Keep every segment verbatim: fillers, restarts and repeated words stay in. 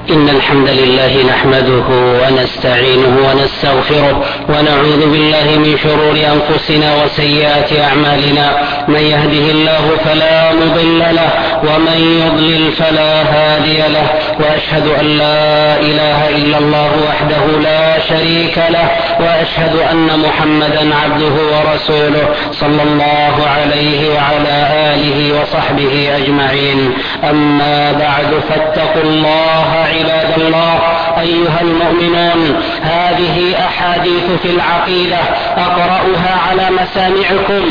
إن الحمد لله نحمده ونستعينه ونستغفره ونعوذ بالله من شرور أنفسنا وسيئات أعمالنا. من يهده الله فلا مضل له ومن يضلل فلا هادي له، وأشهد أن لا إله إلا الله وحده لا شريك له، وأشهد أن محمدا عبده ورسوله صلى الله عليه وعلى آله وصحبه أجمعين. أما بعد، فاتقوا الله عباد الله أيها المؤمنون. هذه أحاديث في العقيدة أقرأها على مسامعكم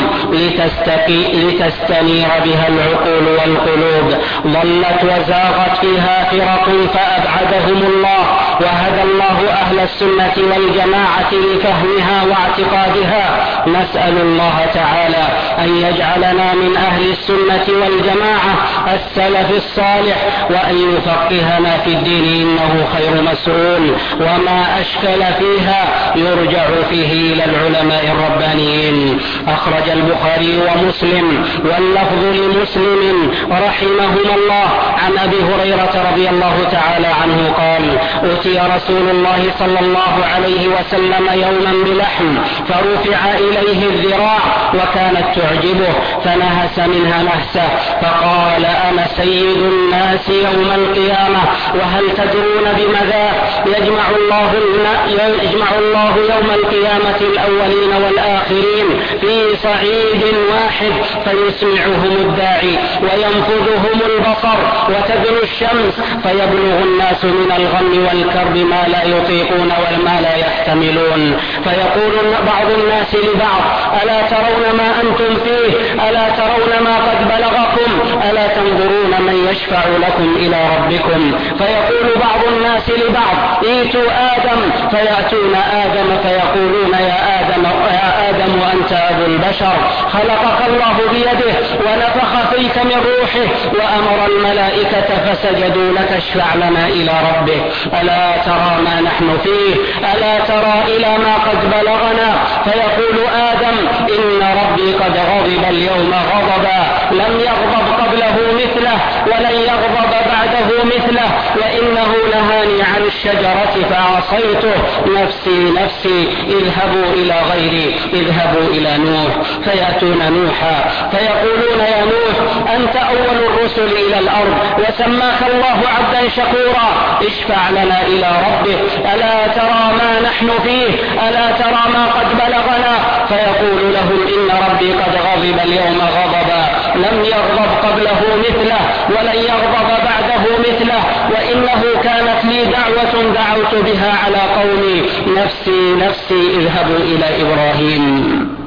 لتستنير بها العقول والقلوب. ضلت وزاغت فيها فرق فأبعدهم الله، وهدى الله أهل السنة والجماعة لفهمها واعتقادها. نسأل الله تعالى أن يجعلنا من أهل السنة والجماعة السلف الصالح، وأن يفقهنا في الدين إنه خير مسؤول. وما أشكل فيها يرجع فيه إلى العلماء الربانيين. أخرج البخاري ومسلم واللفظ لمسلم رحمهما الله عن أبي هريرة رضي الله تعالى عنه قال: أتي رسول الله صلى الله عليه وسلم يوما بلحم فرفع إليه الذراع وكانت تعجبه فنهس منها نهسة، فقال: أنا سيد الناس يوم القيامة، وهل تدرون بماذا يجمع الله يجمع الله يوم القيامة الأولين والآخرين في صعيد واحد، فيسمعهم الداعي وينفذهم البصر وتدنو الشمس، فيبلغ الناس من الغم والكرب ما لا يطيقون وما لا يحتملون، فيقول بعض الناس لبعض: ألا ترون ما أنتم فيه؟ ألا ترون ما قد بلغكم؟ ألا تنظرون من يشفع لكم إلى ربكم؟ فيقول بعض الناس لبعض: ائتوا آدم، فيأتون آدم فيقولون: يا آدم يا آدم أنت أبو البشر، خلقك الله بيده ونفخ فيك من روحه وأمر الملائكة فسجدوا لك، اشفع لنا إلى ربه. ألا ترى ما نحن فيه؟ ألا ترى إلى ما قد بلغنا؟ فيقول آدم: إن ربي قد غضب اليوم غضبا لم يغضب قبله مثله ولن يغضب بعده مثله، وإنه نهاني عن الشجرة فعصيته، نفسي نفسي اذهبوا إلى غيري، اذهبوا إلى نوح. فيأتون نوحا فيقولون: يا نوح، أنت أول الرسل إلى الأرض وسماك الله عبدا شكورا، اشفع لنا إلى ربه. ألا ترى ما نحن فيه؟ ألا ترى ما قد بلغنا؟ فيقول لهم: إن ربي قد غضب اليوم غضبا لم يغضب قبله مثله ولن يغضب بعده مثله، وإنه كانت لي دعوة دعوت بها على قومي، نفسي نفسي اذهبوا إلى إبراهيم.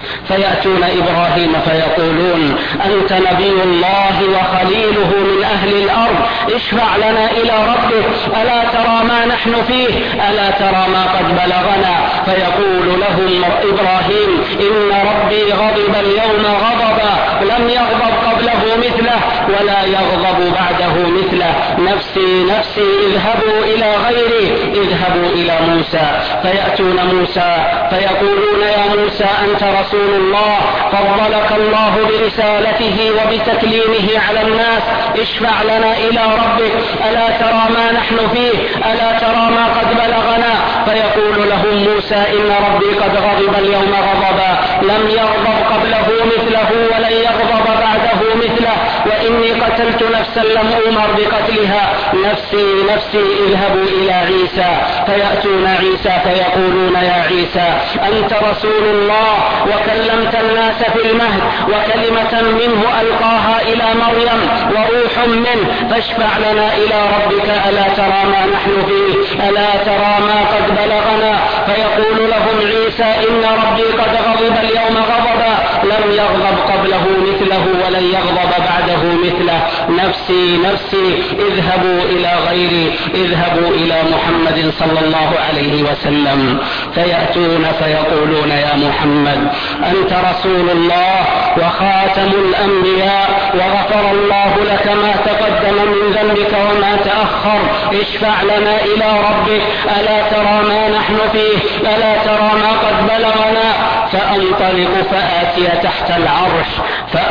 فيأتون إبراهيم فيقولون: أنت نبي الله وخليله من أهل الأرض، اشفع لنا إلى ربك. ألا ترى ما نحن فيه؟ ألا ترى ما قد بلغنا؟ فيقول لهم إبراهيم: إن ربي غضب اليوم غضبا لم يغضب قبله مثله ولا يغضب بعده مثله، نفسي نفسي اذهبوا إلى غيري، اذهبوا إلى موسى. فيأتون موسى فيقولون: يا موسى أنت رسول الله، فضلك الله برسالته وبتكليمه على الناس، اشفع لنا إلى ربك. ألا ترى ما نحن فيه؟ ألا ترى ما قد بلغنا؟ فيقول لهم موسى: إن ربي قد غضب اليوم غضبا لم يغضب قبله مثله ولن يغضب بعده مثله، وإني قتلت نفسا لم أمر بقتلها، نفسي نفسي اذهبوا إلى عيسى. فيأتون عيسى فيقولون: يا عيسى أنت رسول الله وكلمت الناس في المهد، وكلمة منه ألقاها إلى مريم وروح منه، فاشفع لنا إلى ربك. ألا ترى ما نحن فيه؟ ألا ترى ما قد بلغنا؟ فيقول لهم عيسى: إن ربي قد غضب اليوم غضبا لم يغضب قبله مثله ولن يغضب بعده مثله، نفسي نفسي اذهبوا إلى غيري، اذهبوا إلى محمد صلى الله عليه وسلم. فيأتون فيقولون: يا محمد أنت رسول الله وخاتم الأنبياء، وغفر الله لك ما تقدم من ذنبك وما تأخر، اشفع لنا إلى ربك. ألا ترى ما نحن فيه؟ ألا ترى ما قد بلغنا؟ فأنطلق فآتي تحت العرش فأقع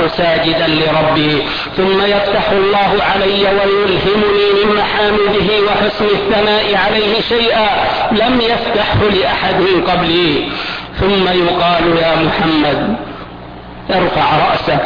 ساجدا لربي، ثم يفتح الله علي ويلهمني من محامده وحسن الثناء عليه شيئا لم يفتحه لأحد قبلي، ثم يقال يا محمد ارفع رأسك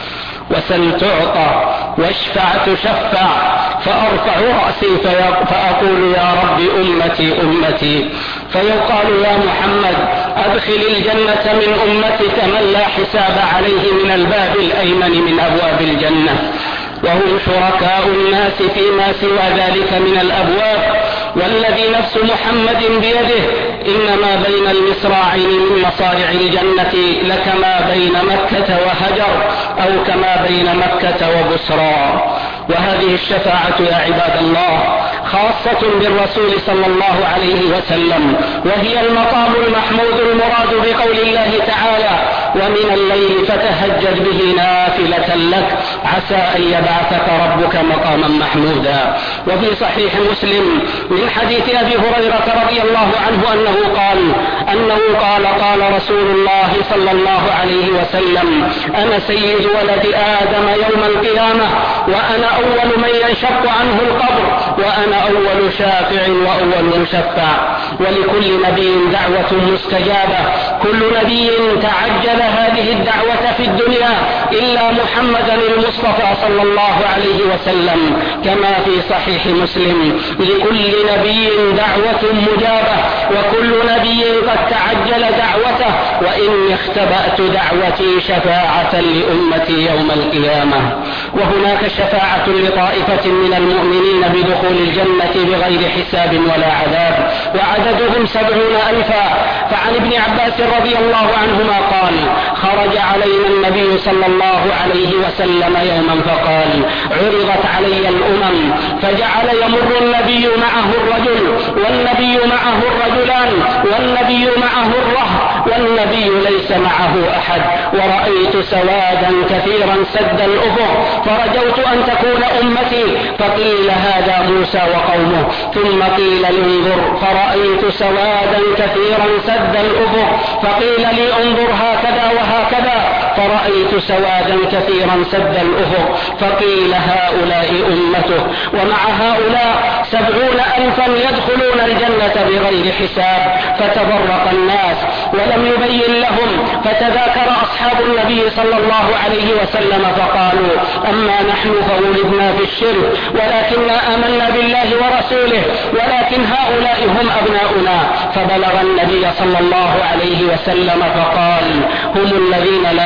وسل تعطى واشفع تشفع، فأرفع رأسي فأقول يا رب أمتي أمتي، فيقال يا محمد أدخل الجنة من أمتك من لا حساب عليه من الباب الأيمن من أبواب الجنة، وهم شركاء الناس فيما سوى ذلك من الأبواب، والذي نفس محمد بيده إنما بين المصراعين من مصارع الجنة لكما بين مكة وهجر أو كما بين مكة وبصرى. وهذه الشفاعة يا عباد الله خاصة بالرسول صلى الله عليه وسلم، وهي المقام المحمود المراد بقول الله تعالى ومن الليل فتهجد به نافلة لك عسى أن يبعثك ربك مقاما محمودا. وفي صحيح مسلم من حديث أبي هريرة رضي الله عنه أنه قال أنه قال قال رسول الله صلى الله عليه وسلم أنا سيد ولد آدم يوم القيامة، وأنا أول من ينشق عنه القبر، وأنا أول شافع وأول مشفع، ولكل نبي دعوة مستجابة، كل نبي تعجل هذه الدعوة في الدنيا إلا محمدا المصطفى صلى الله عليه وسلم، كما في صحيح مسلم لكل نبي دعوة مجابة، وكل نبي قد تعجل دعوته، وإني اختبأت دعوتي شفاعة لأمتي يوم القيامة. وهناك شفاعة لطائفة من المؤمنين بدخول الجنة بغير حساب ولا عذاب، وعددهم سبعون ألفا. فعن ابن عباس رضي الله عنهما قال خرج علينا النبي صلى الله عليه وسلم يوما فقال عرضت علي الأمم فجعل يمر النبي معه الرجل والنبي معه الرجلان والنبي معه الرهط والنبي ليس معه أحد، ورأيت سوادا كثيرا سد الأفق، فرجوت أن تكون أمتي، فقيل هذا موسى وقومه، ثم قيل لانظر، فرأيت سوادا كثيرا سد الأفق، فقيل لي انظر هكذا وهكذا، فرأيت سوادا كثيرا سد الأفق، فقيل هؤلاء أمته، ومع هؤلاء سبعون ألفا يدخلون الجنة بغير حساب. فتفرق الناس ولم يبين لهم، فتذاكر أصحاب النبي صلى الله عليه وسلم فقالوا أما نحن فولدنا في الشرك ولكننا آمنا بالله ورسوله، ولكن هؤلاء هم أبناؤنا. فبلغ النبي صلى الله عليه وسلم فقال هم الذين لا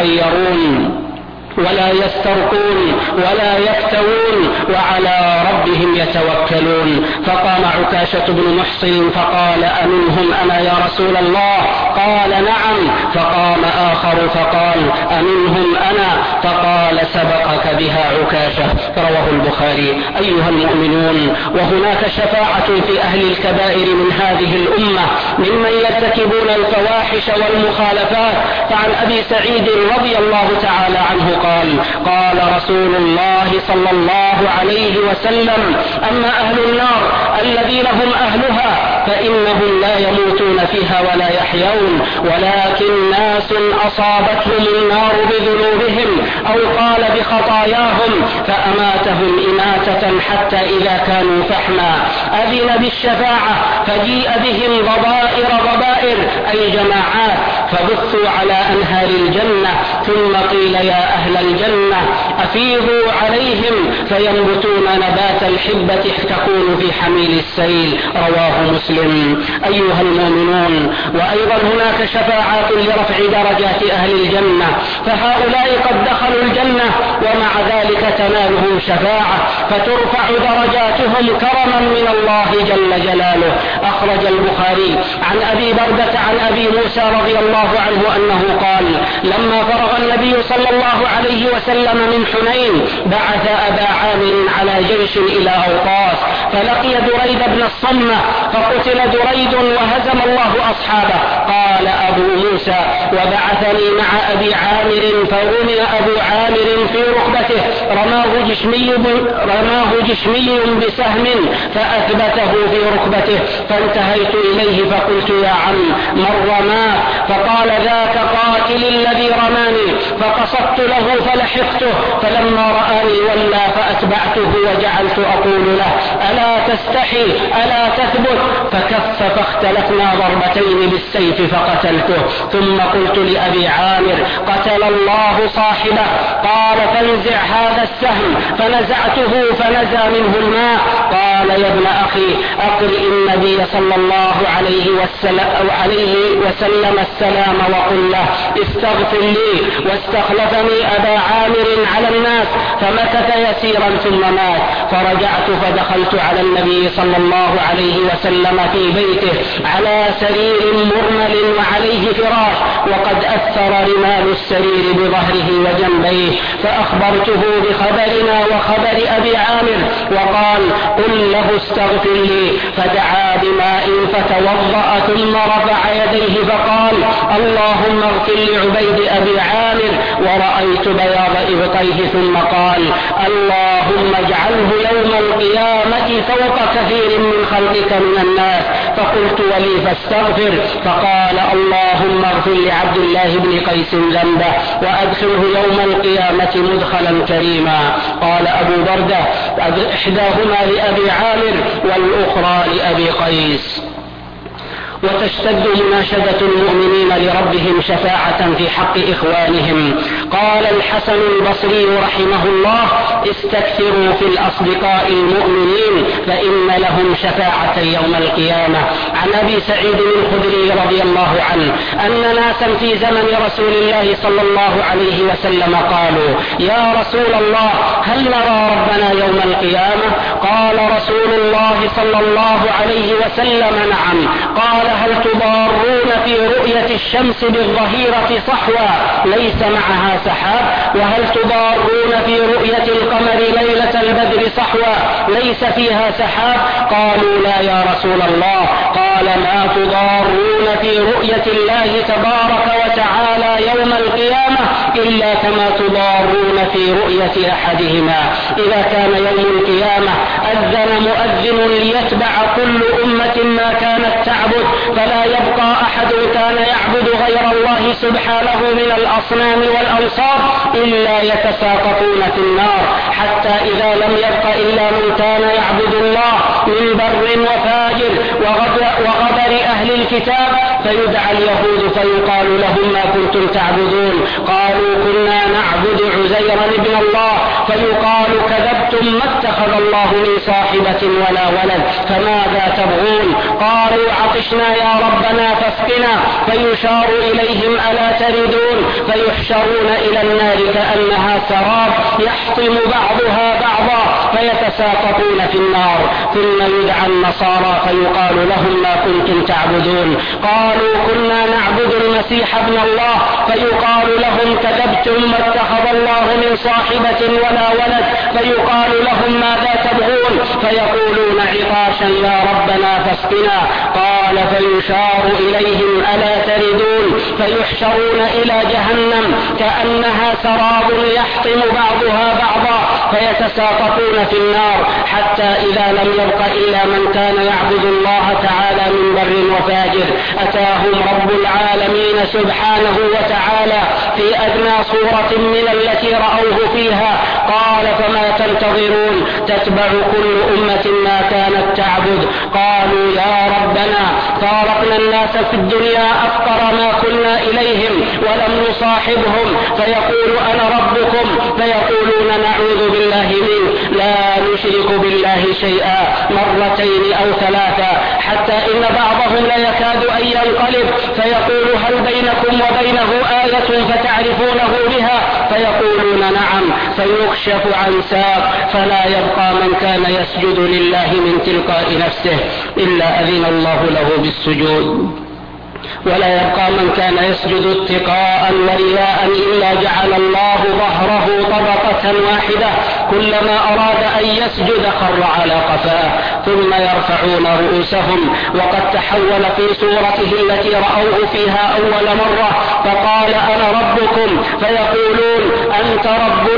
يتطيرون ولا يسترقون ولا يكتوون وعلى ربهم يتوكلون. فقام عكاشة بن محصن فقال أمنهم أنا يا رسول الله؟ قال نعم. فقام آخر فقال أمنهم أنا؟ فقال سبقك بها عكاشة. رواه البخاري. أيها المؤمنون، وهناك شفاعة في أهل الكبائر من هذه الأمة ممن يرتكبون الفواحش والمخالفات. فعن أبي سعيد رضي الله تعالى عنه قال قال رسول الله صلى الله عليه وسلم أما أهل النار الذين هم أهلها فإنهم لا يموتون فيها ولا يحيون، ولكن ناس أصابتهم النار بذنوبهم أو قال بخطاياهم فأماتهم إماتة حتى إذا كانوا فحما أذن بالشفاعة فجيء بهم ضبائر ضبائر أي جماعات فبثوا على أنهار الجنة، ثم قيل يا أهل الجنة أفيضوا عليهم فينبتون نبات الحبة تكون في حميل السيل. رواه مسلم. أيها المؤمنون، وأيضا هناك شفاعات لرفع درجات أهل الجنة، فهؤلاء قد دخلوا الجنة ومع ذلك تنالهم شفاعة فترفع درجاتهم كرما من الله جل جلاله. أخرج البخاري عن أبي بردة عن أبي موسى رضي الله عنه أنه قال لما فرغ النبي صلى الله عليه وسلم من حنين بعث أبا عامر على جيش إلى أوطاس، فلقي دريد بن الصمة فقتل دريد وهزم الله أصحابه. قال أبو موسى وبعثني مع أبي عامر فرمي أبو عامر في ركبته رماه جشمي, رماه جشمي بسهم فأثبته في ركبته، فانتهيت إليه فقلت يا عم من رماك؟ فقال ذاك قاتل الذي رماني، فقص فبسطت له فلحقته، فلما رآني ولى فأتبعته وجعلت أقول له ألا تستحي ألا تثبت، فكف فاختلفنا ضربتين بالسيف فقتلته. ثم قلت لأبي عامر قتل الله صاحبه، قال فانزع هذا السهم، فنزعته فنزى منه الماء. قال يا ابن أخي أقرئ النبي صلى الله عليه وسلم, عليه وسلم السلام وقل له استغفر لي، واستخلفني أبا عامر على الناس، فمكث يسيرا ثم مات. فرجعت فدخلت على النبي صلى الله عليه وسلم في بيته على سرير مرمل وعليه فراش، وقد أثر رمال السرير بظهره وجنبيه، فأخبرته بخبرنا وخبر أبي عامر، وقال قل له استغفر لي، فدعا بماء فتوضأ ثم رفع يديه فقال اللهم اغفر لعبيد أبي عامر، ورأيت بياض إبطيه، ثم قال اللهم اجعله يوم القيامة فوق كثير من خلقك من الناس. فقلت ولي فاستغفر، فقال اللهم اغفر لعبد الله بن قيس ذنبه وأدخله يوم القيامة مدخلا كريما. قال أبو بردة إحداهما لأبي عامر والأخرى لأبي قيس. وتشتد مناشدة المؤمنين لربهم شفاعة في حق إخوانهم. قال الحسن البصري رحمه الله استكثروا في الأصدقاء المؤمنين فإن لهم شفاعة يوم القيامة. عن أبي سعيد الخدري رضي الله عنه أن ناسا في زمن رسول الله صلى الله عليه وسلم قالوا يا رسول الله هل نرى ربنا يوم القيامة؟ قال رسول الله صلى الله عليه وسلم نعم. قال هل تضارون في رؤية الشمس بالظهيرة صحوة ليس معها سحاب؟ وهل تضارون في رؤية القمر ليلة البدر صحوة ليس فيها سحاب؟ قالوا لا يا رسول الله. قال ما تضارون في رؤية الله تبارك وتعالى يوم القيامة إلا كما تضارون في رؤية أحدهما. إذا كان يوم القيامة أذن مؤذن ليتبع كل أمة ما كانت تعبد، فلا يبقى أحد كان يعبد غير الله سبحانه من الأصنام والأوثان إلا يتساقطون في النار، حتى إذا لم يبق إلا من كان يعبد الله من بر وفاجر وغدر أهل الكتاب، فيدعى اليهود فيقال لهم ما كنتم تعبدون؟ قالوا كنا نعبد عزيرا ابن الله، فيقال كذبتم ما اتخذ الله من صاحبة ولا ولد، فماذا تبغون؟ قالوا عطشنا يا ربنا فاسقنا، فيشار إليهم ألا تردون؟ فيحشرون إلى النار كأنها سراب يحطم بعضها بعضا فيتساقطون في النار. ثم يدعى النصارى فيقال لهم ما كنتم تعبدون؟ قالوا كنا نعبد المسيح ابن الله، فيقال لهم كذبتم ما اتخذ الله من صاحبة ولا ولد، فيقال لهم ماذا تبغون؟ فيقولون عطاشا يا ربنا فاسقنا. قال فيشار إليهم ألا تردون؟ فيحشرون إلى جهنم كأنها سراب يحطم بعضها بعضا فيتساقطون في النار، حتى إذا لم يبق إلا من كان يعبد الله تعالى من بر وفاجر أتاهم رب العالمين سبحانه وتعالى في أدنى صورة من التي رأوه فيها. قال فما تنتظرون؟ تتبع كل أمة ما كانت تعبد. قالوا يا ربنا فارقنا الناس في الدنيا أفقر ما كنا إليهم ولم نصاحبهم، فيقول أنا ربكم، فيقولون نعوذ بالله منك لا نشرك بالله شيئا مرتين أو ثلاثا، حتى إن بعضهم لا يكاد أن ينقلب فيقول هل بينكم وبينه آية فتعرفونه بها؟ فيقولون نعم، فيكشف عن ساق فلا يبقى من كان يسجد لله من تلقاء نفسه إلا أذن الله له بالسجود، ولا يبقى من كان يسجد اتقاء ورياء إلا جعل الله ظهره طبقة واحدة، كلما أراد أن يسجد خر على قفاه، ثم يرفعون رؤوسهم وقد تحول في صورته التي رأوه فيها أول مرة، فقال أنا ربكم، فيقولون أنت ربنا،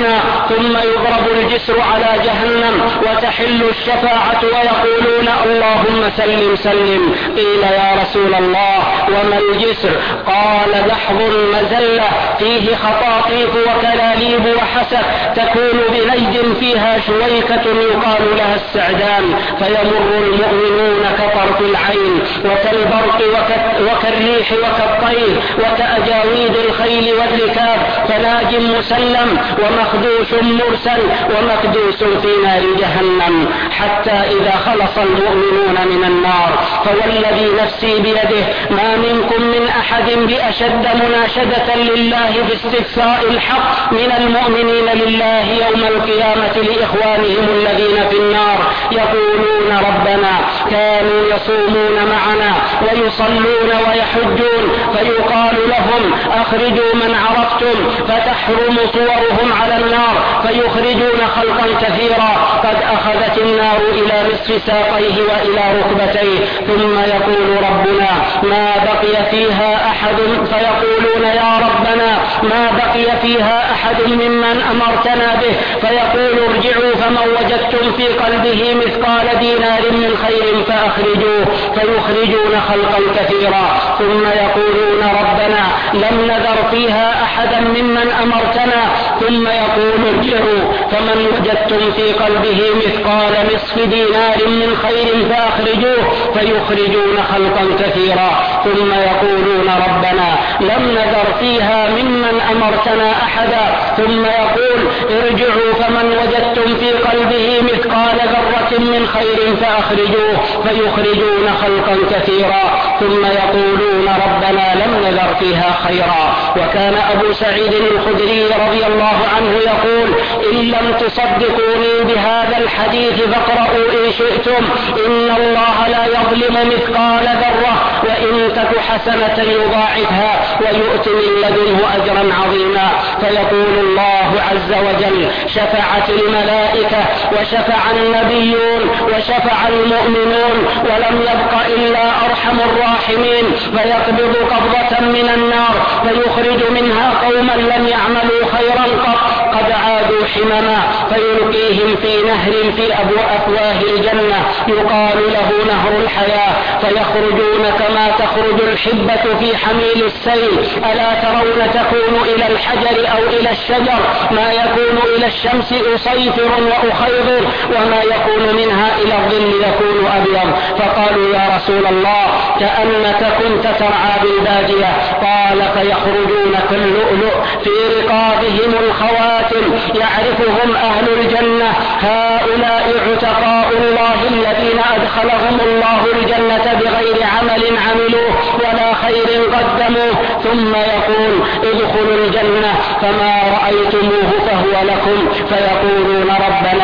ثم يضرب الجسر على جهنم وتحل الشفاعة ويقولون اللهم سلم سلم. قيل يا رسول الله وما الجسر؟ قال لحظ مزلة فيه خطاطيف وكلاليب وحسك تكون بليد فيها شويكة يقال لها السعدان، فيمر المؤمنون كطرف العين وكالبرق وكالريح وكالطير وكأجاويد الخيل والركاب، فناج مسلم ومخدوش مرسل ومكدوس في نار جهنم، حتى إذا خلص المؤمنون من النار فوالذي نفسي بيده ما منكم من أحد بأشد مناشدة لله باستفساء الحق من المؤمنين لله يوم القيامة لإخوانهم الذين في النار، يقولون ربنا كانوا يصومون معنا ويصلون ويحجون، فيقال لهم أخرجوا من عرفتم، فتحرم صورهم على النار فيخرجون خلقا كثيرا قد أخذت النار إلى نصف ساقيه وإلى ركبتيه، ثم يقول ربنا ما بقي فيها أحد، فيقولون يا ربنا ما بقي فيها أحد ممن أمرتنا به، فيقول ارجعوا فمن وجدتم في قلبه مثقال دينار من خير فأخرجوه، فيخرجون خلقا كثيرا، ثم يقولون ربنا لم نذر فيها أحدا ممن أمرتنا، ثم يقول ارجعوا فمن وجدتم في قلبه مثقال نصف دينار من خير فأخرجوه، فيخرجون خلقا كثيرا، ثم يقولون ربنا لم نذر فيها ممن أمرتنا أحدا، ثم يقول ارجعوا فمن وجدتم في قلبه مثقال ذرة من خير فأخرجوه، فيخرجون خلقا كثيرا، ثم يقولون ربنا لم نذر فيها خيرا. وكان أبو سعيد الخدري رضي الله عنه يقول إن لم تصدقوني بهذا الحديث فاقرؤوا إن شئتم، إن الله لا يظلم مثقال ذرة وإن تك حسنة يضاعفها ويؤتي من لدنه أجرا عظيما. فيقول الله عز وجل شفعت الملائكة وشفع النبيون وشفع المؤمنون ولم يبق إلا أرحم الراحمين، فيقبض قبضة من النار فيخرج منها قوما لم يعملوا خيرا قط قد عادوا حمما، فيلقيهم في نهر في أفواه الجنة يقال له نهر الحياة، فيخرجون كما تخرج الحبة في حميل السيل، ألا ترون تكون إلى الحجر أو إلى الشجر ما يكون إلى الشمس أصيفر وأخيضر، وما يكون منها إلى الظل يكون أبيض. فقالوا يا رسول الله كأنك كنت ترعى بالبادية، قال فيخرجون كاللؤلؤ في رقابهم الخواتم يعرفهم أهل الجنة، هؤلاء عتقاء الله الذين أدخلهم الله الجنة بغير عمل عملوه ولا خير قدموه، ثم يقول ادخلوا الجنة فما رأيتموه فهو لكم، فيقولون ربنا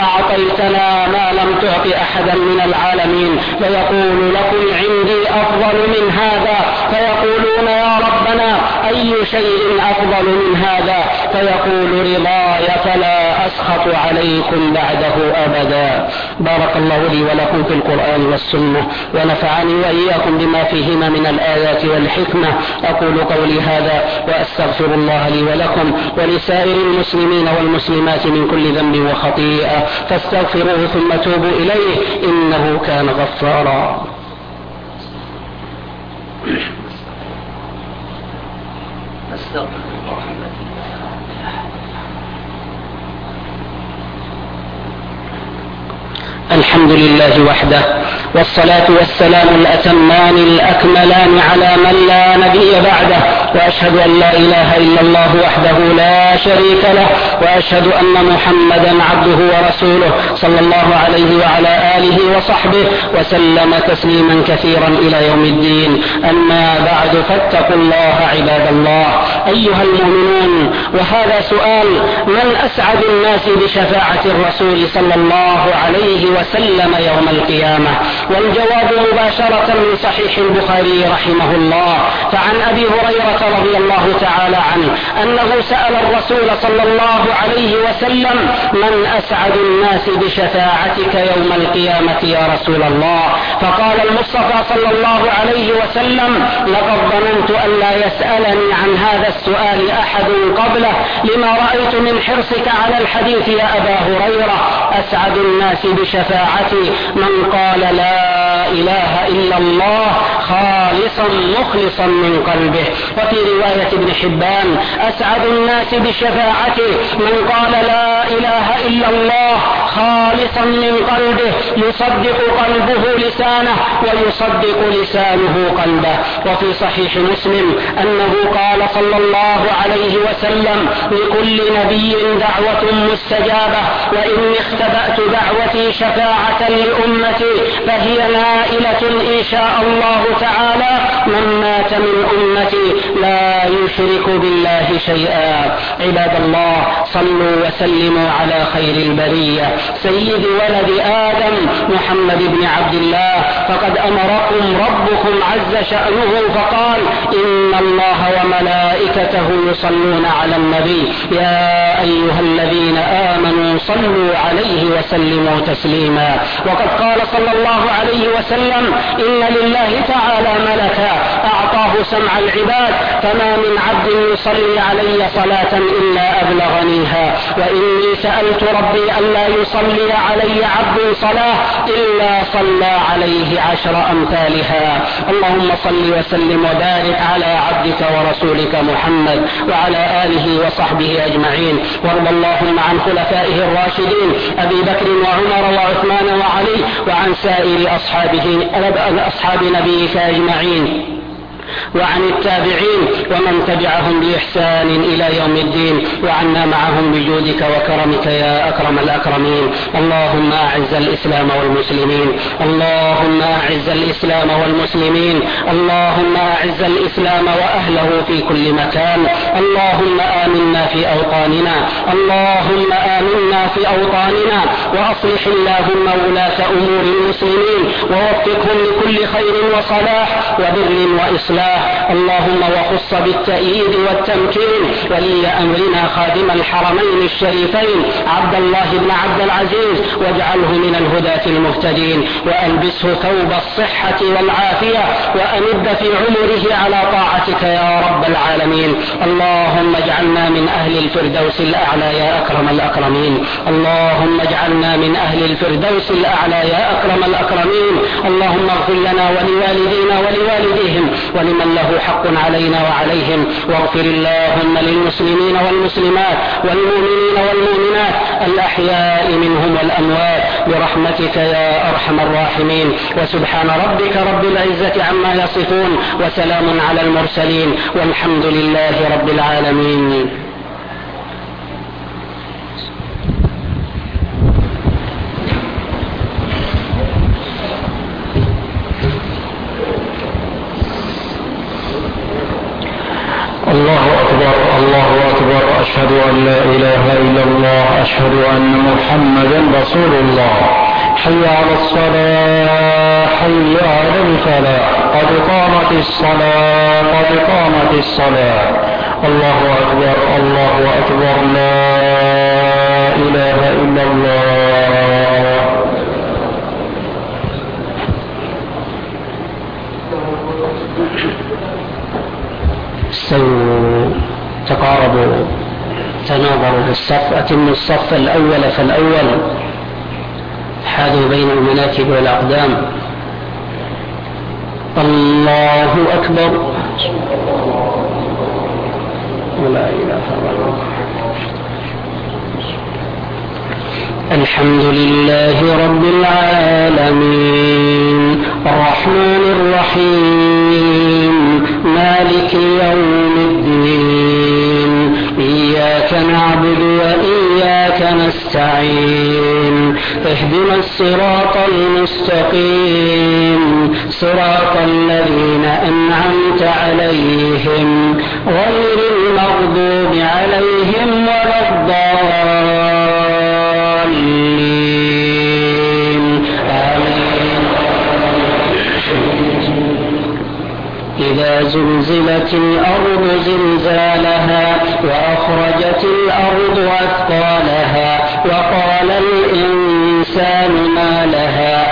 أعطيتنا ما لم تعط أحدا من العالمين، فيقول لكم عندي أفضل من هذا، فيقولون يا ربنا أي شيء أفضل من هذا، فيقول رضاي فلا أسخط عليكم بعده أبدا. بارك الله لي ولكم في القرآن والسنة، ونفعني وإياكم بما فيهما من الآيات والحكمة. أقول قولي هذا وأستغفر الله لي ولكم ولسائر المسلمين والمسلمات من كل ذنب وخطيئة، فاستغفروه ثم توبوا إليه إنه كان غفارا. استغفر الله. الحمد لله وحده، والصلاة والسلام الأتمان الأكملان على من لا نبي بعده، وأشهد أن لا إله إلا الله وحده لا شريك له، وأشهد أن محمدا عبده ورسوله صلى الله عليه وعلى آله وصحبه وسلم تسليما كثيرا إلى يوم الدين. أما بعد، فاتقوا الله عباد الله أيها المؤمنون. وهذا سؤال: من أسعد الناس بشفاعة الرسول صلى الله عليه وسلم يوم القيامة؟ والجواب مباشرة من صحيح البخاري رحمه الله، فعن أبي هريرة رضي الله تعالى عنه أنه سأل الرسول صلى الله عليه وسلم: من أسعد الناس بشفاعتك يوم القيامة؟ القيامة يا رسول الله؟ فقال المصطفى صلى الله عليه وسلم: لقد ظننت أن لا يسألني عن هذا السؤال أحد قبله، لما رأيت من حرصك على الحديث يا أبا هريرة. أسعد الناس بشفاعتي من قال لا إله إلا الله خالصا مخلصا من قلبه. وفي رواية ابن حبان: أسعد الناس بشفاعتي من قال لا إله إلا الله خالصا من قلبه يصدق قلبه لسانه ويصدق لسانه قلبه. وفي صحيح مسلم أنه قال صلى الله عليه وسلم: لكل نبي دعوة مستجابة، وإني اختبأت دعوتي شفاعة لأمتي فهي نائلة إن شاء الله تعالى من مات من أمتي لا يشرك بالله شيئا. عباد الله، صلوا وسلموا على خير البرية سيد ولد آدم محمد بن عبد الله، فقد أمركم ربكم عز شأنه فقال: إن الله وملائكته يصلون على النبي يا أيها الذين آمنوا صلوا عليه وسلموا تسليما. وقد قال صلى الله عليه وسلم: إن لله تعالى ملكا أعطاه سمع العباد، فما من عبد يصلي علي صلاة إلا أبلغنيها، وإني سألت ربي ألا يصلي علي عبد صلاة إلا صلى عليه عشر أمثالها. اللهم صل وسلم وبارك على عبدك ورسولك محمد وعلى آله وصحبه أجمعين. وارض اللهم عن خلفائه الراشدين أبي بكر وعمر وعثمان وعلي، وعن سائر أصحابه أصحاب نبيك أجمعين، وعن التابعين ومن تبعهم بإحسان إلى يوم الدين، وعنا معهم بجودك وكرمك يا أكرم الأكرمين. اللهم أعز الإسلام والمسلمين، اللهم أعز الإسلام والمسلمين، اللهم أعز الإسلام وأهله في كل مكان. اللهم آمنا في أوطاننا، اللهم آمنا في أوطاننا، وأصلح اللهم ولاة أمور المسلمين ووفقهم لكل خير وصلاح وبر وإصلاح. اللهم وخص بالتأييد والتمكين ولي أمرنا خادم الحرمين الشريفين عبد الله بن عبد العزيز، واجعله من الهداة المهتدين، وألبسه ثوب الصحة والعافية، وأمد في عمره على طاعتك يا رب العالمين. اللهم اجعلنا من أهل الفردوس الأعلى يا أكرم الأكرمين، اللهم اجعلنا من أهل الفردوس الأعلى يا أكرم الأكرمين. اللهم اغفر لنا ولوالدينا ولوالديهم ولمن له حق علينا وعليهم، واغفر اللهم للمسلمين والمسلمات والمؤمنين والمؤمنات الأحياء منهم والأموات برحمتك يا أرحم الراحمين. وسبحان ربك رب العزة عما يصفون، وسلام على المرسلين، والحمد لله رب العالمين. الله أكبر الله أكبر، أشهد أن لا إله إلا الله، أشهد أن محمدا رسول الله. حي على الصلاة، حي على الفلاح، قد قامت الصلاة، قد قامت الصلاة. الله أكبر الله أكبر، لا إله إلا الله. استووا، تقاربوا، تناظروا في الصف، أتموا الصف الأول فالأول، حاذوا بين المناكب والأقدام. الله أكبر، ولا إله إلا الله. الحمد لله رب العالمين، الرحمن الرحيم، مالك يوم الدين، إياك نعبد وإياك نستعين، اهدنا الصراط المستقيم، صراط الذين أنعمت عليهم غير المغضوب عليهم ولا الضالين، آمين. إذا زلزلت الأرض زلزالها وأخرجت الأرض أثقالها وقال الإنسان ما لها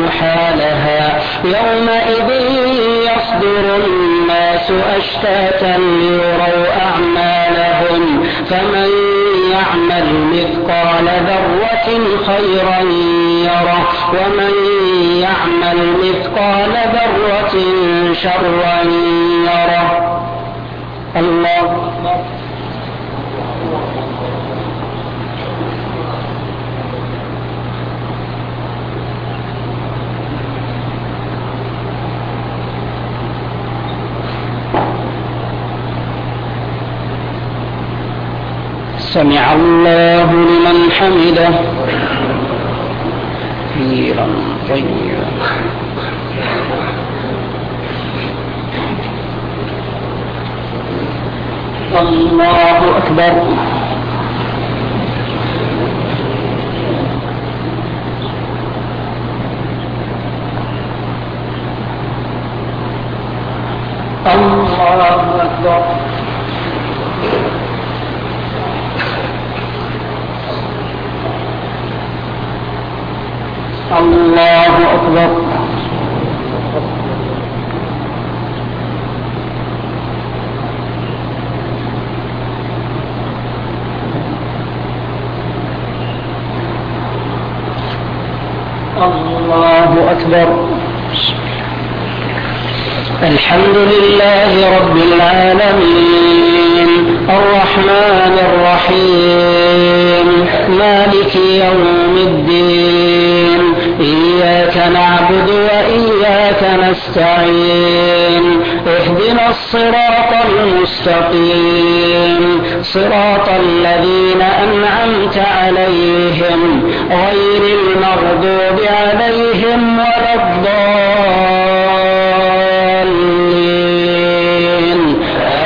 حالها يومئذ يصدر الناس أشتاتا ليروا أعمالهم فمن يعمل مثقال ذرة خيرا يره ومن يعمل مثقال ذرة شرا يره. الله سمع الله لمن حمده كثيرا طيبا. الله أكبر. الله أكبر. الله أكبر. الله أكبر. الحمد لله رب العالمين الرحمن الرحيم مالك يوم الدين إياك نعبد وإياك نستعين اهدنا الصراط المستقيم صراط الذين أنعمت عليهم غير المغضوب عليهم ولا الضالين.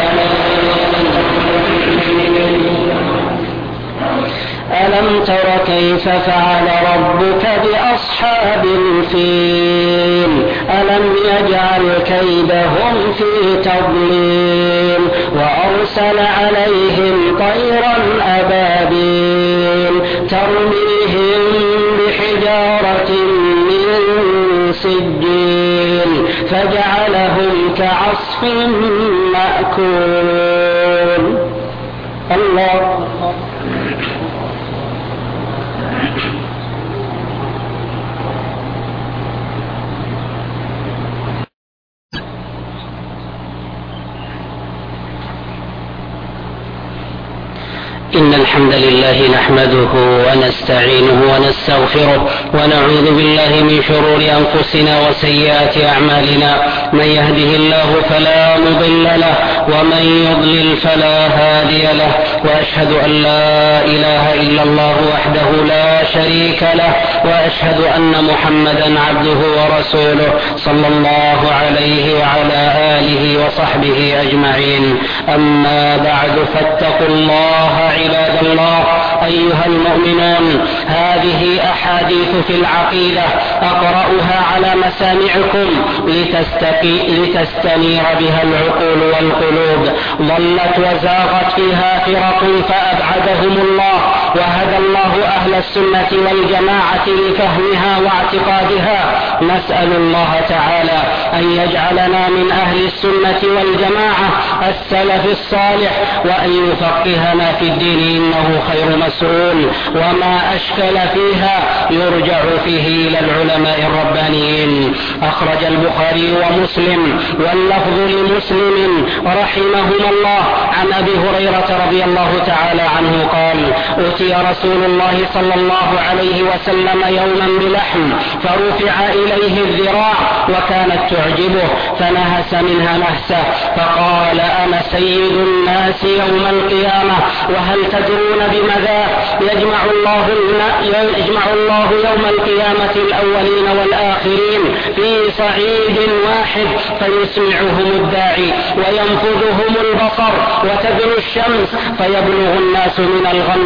ألم تر كيف فعل ربك بأصحاب الفيل ألم يجعل كيدهم في تضليل وأرسل عليهم طيرا أبابيل ترميهم بحجارة من سجيل فجعلهم كعصف مأكول. الله إن الحمد لله نحمده ونستعينه ونستغفره ونعوذ بالله من شرور أنفسنا وسيئات أعمالنا من يهده الله فلا مضل له ومن يضلل فلا هادي له وأشهد أن لا إله إلا الله وحده لا شريك له وأشهد أن محمدا عبده ورسوله صلى الله عليه وعلى آله وصحبه أجمعين. أما بعد فاتقوا الله عباد الله أيها المؤمنون. هذه أحاديث في العقيدة أقرأها على مسامعكم لتستنير بها العقول والقلوب. ضلت وزاغت فيها فرق فأبعدهم الله وهدى الله أهل السنة والجماعة لفهمها واعتقادها. نسأل الله تعالى أن يجعلنا من أهل السنة والجماعة السلف الصالح وأن يفقهنا في الدين إنه خير مسؤول. وما أشكل فيها يرجع فيه إلى العلماء الربانيين. أخرج البخاري ومسلم واللفظ لمسلم رحمهما الله عن أبي هريرة رضي الله تعالى عنه قال: أتي رسول الله صلى الله عليه وسلم يوما بلحم فرفع إليه الذراع وكانت تعجبه فنهس منها نهسة فقال: أنا سيد الناس يوم القيامة وهل تدرون بماذا؟ يجمع الله, يجمع الله يوم القيامة الأولين والآخرين في صعيد واحد فيسمعهم الداعي وينفذهم البصر وتدنو الشمس فيبلغ الناس من الغم والكرب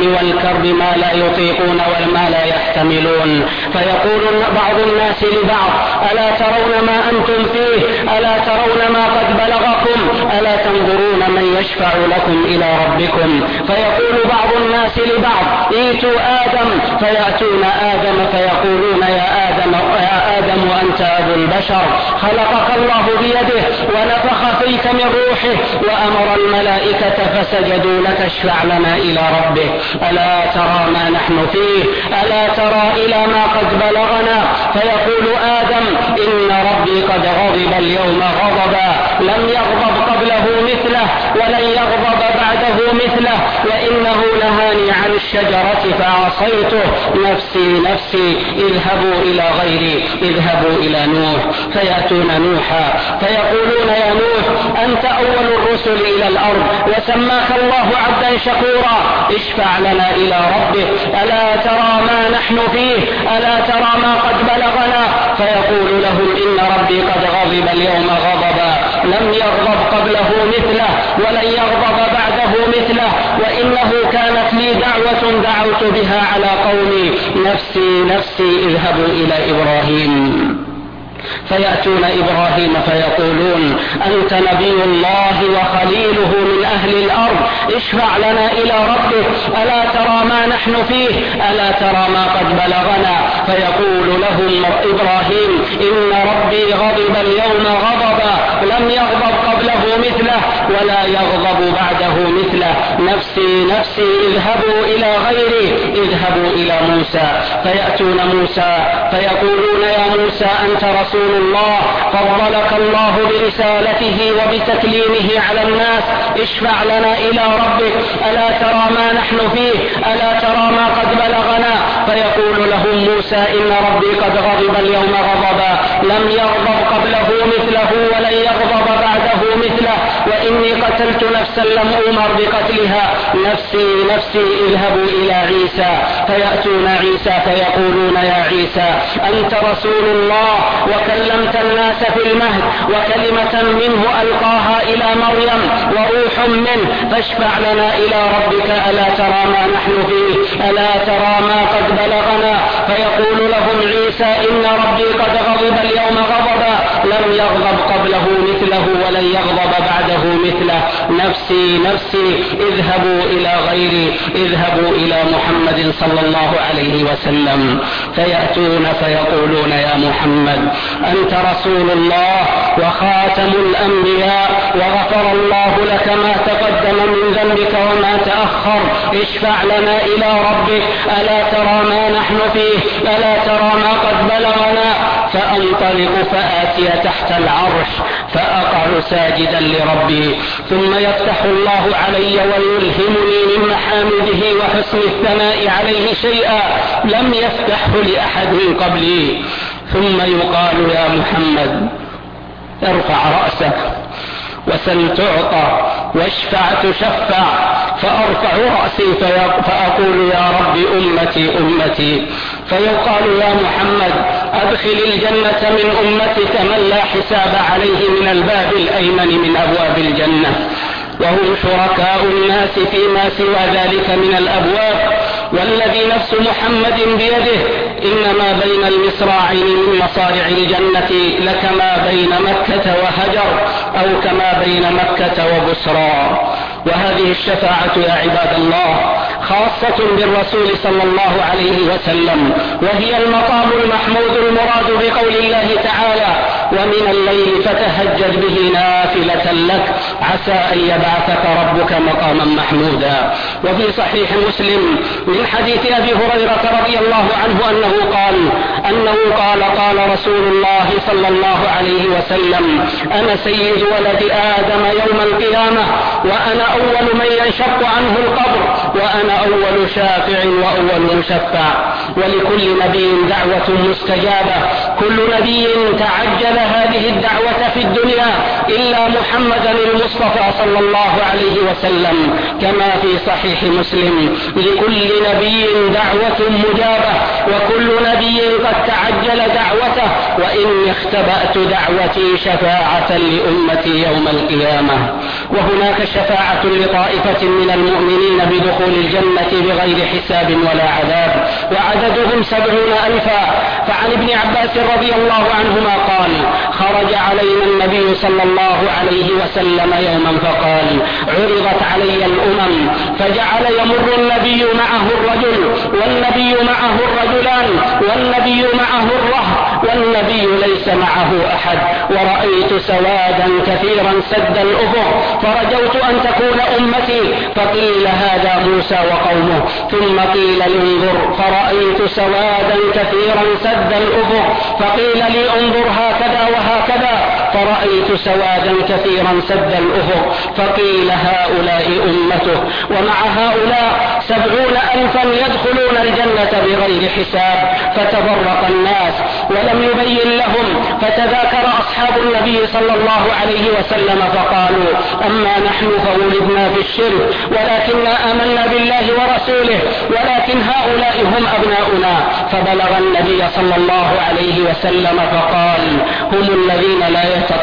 الكرب ما لا يطيقون وما لا يحتملون. فيقول بعض الناس لبعض: ألا ترون ما أنتم فيه؟ ألا ترون ما قد بلغكم؟ ألا تنظرون من يشفع لكم إلى ربكم؟ فيقول بعض الناس لبعض: ائتوا آدم، فيأتون آدم فيقولون: يا آدم يا آدم وأنت أبو البشر، خلقك الله بيده ونفخ فيك من روحه وأمر الملائكة فسجدوا لك، اشفع لنا إلى ربه. ألا ترى ما نحن فيه؟ ألا ترى إلى ما قد بلغنا؟ فيقول آدم: إن ربي قد غضب اليوم غضبا لم يغضب قبله مثله ولن يغضب بعده مثله، وإنه نهاني عن الشجرة فعصيته، نفسي نفسي اذهبوا إلى غيري، اذهبوا إلى نوح. فيأتون نوحا فيقولون: يا نوح أنت أول الرسل إلى الأرض وسماك الله عبدا شكورا، اشفع لنا إلى ربك. ألا ترى ما نحن فيه؟ ألا ترى ما قد بلغنا؟ فيقول لهم: إن ربي قد غضب اليوم غضبا لم يغضب قبله مثله ولن يغضب بعده مثله، وإنه كانت لي دعوة دعوت بها على قومي، نفسي نفسي اذهبوا إلى إبراهيم. فيأتون إبراهيم فيقولون: أنت نبي الله وخليله من أهل الأرض، اشفع لنا إلى ربك. ألا ترى ما نحن فيه؟ ألا ترى ما قد بلغنا؟ فيقول لهم إبراهيم: إن ربي غضب اليوم غضبا لم يغضب قبله مثله ولا يغضب بعده مثله، نفسي نفسي اذهبوا إلى غيري، اذهبوا إلى موسى. فيأتون موسى فيقولون: يا موسى أنت رسول الله، فضلك الله برسالته وبتكليمه على الناس، اشفع لنا إلى ربك. ألا ترى ما نحن فيه؟ ألا ترى ما قد بلغنا؟ فيقول لهم موسى: إن ربي قد غضب اليوم غضبا لم يغضب قبله مثله ولن يغضب بعده مثله، وإني قتلت نفسا لم أمر بقتلها، نفسي نفسي اذهبوا إلى عيسى. فيأتون عيسى فيقولون: يا عيسى أنت رسول الله وكلمت الناس في المهد وكلمة منه ألقاها إلى مريم وروح منه، فاشفع لنا إلى ربك. ألا ترى ما نحن فيه؟ ألا ترى ما قد بلغنا؟ فيقول لهم عيسى: إن ربي قد غضب اليوم غضبا لم يغضب قبله مثله ولن يغضب بعده مثله، نفسي نفسي اذهبوا إلى غيري، اذهبوا إلى محمد صلى الله عليه وسلم. فيأتون فيقولون: يا محمد أنت رسول الله وخاتم الأنبياء، وغفر الله لك ما تقدم من ذنبك وما تأخر، اشفع لنا إلى ربك. ألا ترى ما نحن فيه؟ ألا ترى ما قد بلغنا؟ فأنطلق فآتي تحت العرش فأقع ساجدا لربي، ثم يفتح الله علي ويلهمني من محامده وحسن الثناء عليه شيئا لم يفتحه لأحد قبلي، ثم يقال: يا محمد ارفع رأسك وسل تعطى واشفع تشفع. فأرفع رأسي فأقول: يا رب أمتي أمتي. فيقال: يا محمد أدخل الجنة من أمتك من لا حساب عليه من الباب الأيمن من أبواب الجنة، وهم شركاء الناس فيما سوى ذلك من الأبواب، والذي نفس محمد بيده إنما بين المصراعين من مصارع الجنة لكما بين مكة وهجر، أو كما بين مكة وبصرى. وهذه الشفاعة يا عباد الله خاصة بالرسول صلى الله عليه وسلم، وهي المقام المحمود المراد بقول الله تعالى: ومن الليل فتهجد به نافلة لك عسى أن يبعثك ربك مقاما محمودا. وفي صحيح مسلم من حديث أبي هريرة رضي الله عنه أنه قال أنه قال قال رسول الله صلى الله عليه وسلم: أنا سيد ولد آدم يوم القيامة، وأنا أول من ينشق عنه القبر، وأنا أول شافع وأول مشفع. ولكل نبي دعوة مستجابة، كل نبي تعجل هذه الدعوة في الدنيا إلا محمدا المصطفى صلى الله عليه وسلم، كما في صحيح مسلم: لكل نبي دعوة مجابة، وكل نبي قد تعجل دعوته، وإني اختبأت دعوتي شفاعة لأمتي يوم القيامة. وهناك شفاعة لطائفة من المؤمنين بدخول الجنة بغير حساب ولا عذاب، وعددهم سبعون ألفا. فعن ابن عباس رضي الله عنهما قال: خرج علينا النبي صلى الله عليه وسلم يوما فقال: عرضت علي الأمم، فجعل يمر النبي معه الرجل، والنبي معه الرجلان، والنبي معه الرهط، والنبي ليس معه أحد، ورأيت سوادا كثيرا سد الأفق، فرجوت أن تكون أمتي، فقيل هذا موسى وقومه، ثم قيل لانظر، فرأيت سوادا كثيرا سد الأفق، فقيل لي انظر هكذا وهكذا، فرأيت سوادا كثيرا سد الأفق، فقيل هؤلاء أمته، ومع هؤلاء سبعون ألفا يدخلون الجنة بغير حساب. فتبرق الناس ولم يبين لهم، فتذاكر أصحاب النبي صلى الله عليه وسلم فقالوا: أما نحن فولدنا في الشرك، ولكننا آمنا بالله ورسوله، ولكن هؤلاء هم أبناؤنا. فبلغ النبي صلى الله عليه وسلم فقال: هم الذين لا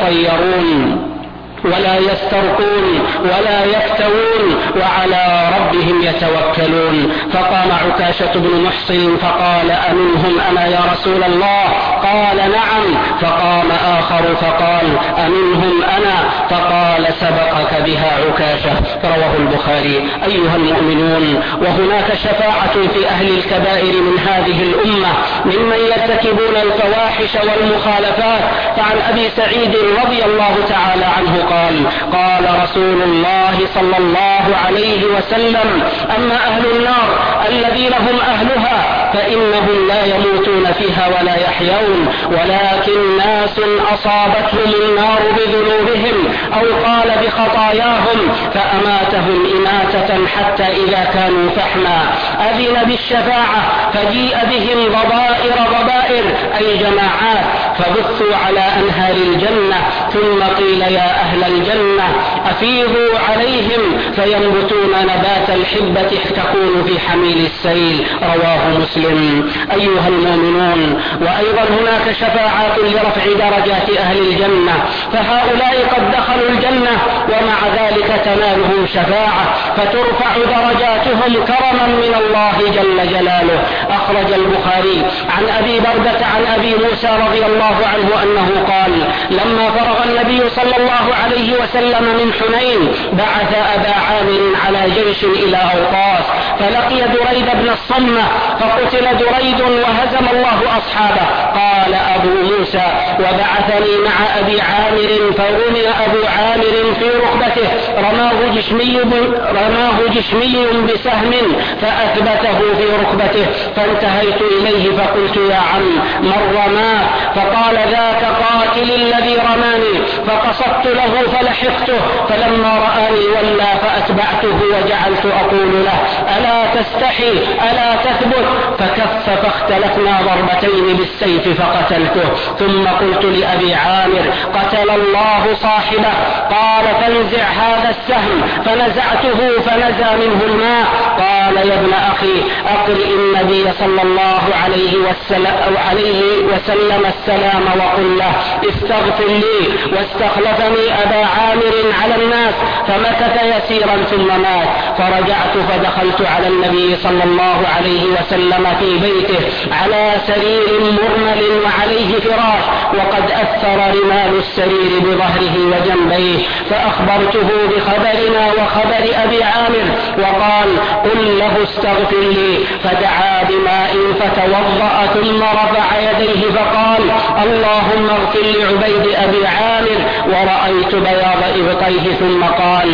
يتطيرون ولا يسترقون ولا يكتوون وعلى ربهم يتوكلون. فقام عكاشة بن محصن فقال: أمنهم أنا يا رسول الله؟ قال: نعم. فقام آخر فقال: أمنهم أنا؟ فقال: سبقك بها عكاشة. رواه البخاري. أيها المؤمنون، وهناك شفاعة في أهل الكبائر من هذه الأمة ممن يرتكبون الفواحش والمخالفات. فعن أبي سعيد رضي الله تعالى عنه قال: قال رسول الله صلى الله عليه وسلم: أما أهل النار الذين هم أهلها فإنهم لا يموتون فيها ولا يحيون، ولكن ناس أصابتهم النار بذنوبهم أو قال بخطاياهم فأماتهم إماتة حتى إذا كانوا فحما أذن بالشفاعة، فجيء بهم ضبائر ضبائر أي جماعات، فبثوا على أنهار الجنة، ثم قيل: يا أهل الجنة أفيضوا عليهم فينبتون نبات الحبة تكون في حميل السيل. رواه مسلم. أيها المؤمنون، وأيضا هناك شفاعات لرفع درجات أهل الجنة، فهؤلاء قد دخلوا الجنة ومع ذلك تنالهم شفاعة فترفع درجاتهم كرما من الله جل جلاله. أخرج البخاري عن أبي بردة عن أبي موسى رضي الله عنه أنه قال: لما فرغ النبي صلى الله عليه وسلم من حنين بعث أبا عامر على جيش إلى أوطاس، فلقي دريد بن الصمة فقتل دريد وهزم الله أصحابه. قال أبو موسى: وبعثني مع أبي عامر فرمي أبو عامر في ركبته، رماه جشمي, رماه جشمي بسهم فأثبته في ركبته، فانتهيت إليه فقلت: يا عم من رماه؟ فقال: ذاك قاتل الذي رماني. فقصدت له فلحقته، فلما رآني ولى فأتبعته وجعلت أقول له: ألا تستحي ألا تثبت؟ فكف فاختلفنا ضربتين بالسيف فقتلته. ثم قلت لأبي عامر: قتل الله صاحبه. قال: فانزع هذا السهم، فنزعته فنزى منه الماء. قال: يا ابن أخي أقرئ النبي صلى الله عليه وسلم, عليه وسلم السلام وقل له: استغفر لي. واستخلفني أبا عامر على الناس فمكث يسيرا ثم مات. فرجعت فدخلت على النبي صلى الله عليه وسلم في بيته على سرير مرمل وعليه فراش، وقد أثر رمال السرير بظهره وجنبيه، فأخبرته بخبرنا وخبر أبي عامر، وقال: قل له استغفر لي. فدعا بماء فتوضأ ثم رفع يديه فقال: اللهم اغفر لعبيد أبي عامر. ورأيت بياض إبطيه ثم قال: